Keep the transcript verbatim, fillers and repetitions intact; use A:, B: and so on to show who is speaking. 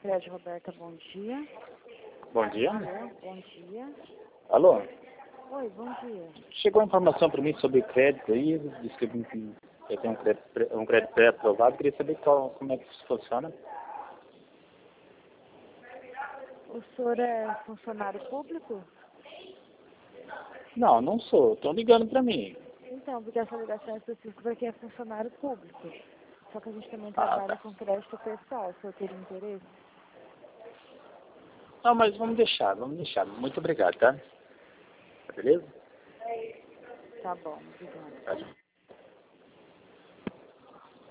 A: Sicredi, Roberta, bom dia.
B: Bom dia.
A: Alô, bom dia.
B: Alô?
A: Oi, bom dia.
B: Chegou informação para mim sobre crédito aí, disse que eu tenho um crédito, pré- um crédito pré-aprovado, queria saber qual, como é que isso funciona.
A: O senhor é funcionário público?
B: Não, não sou, estão ligando para mim.
A: Então, porque essa ligação é específica para quem é funcionário público. Só que a gente também
B: Ah,
A: trabalha
B: tá.
A: com crédito pessoal. O senhor teria interesse?
B: Não, mas vamos deixar, vamos deixar. Muito obrigado, tá? Beleza?
A: Tá bom, obrigada.
B: Tá.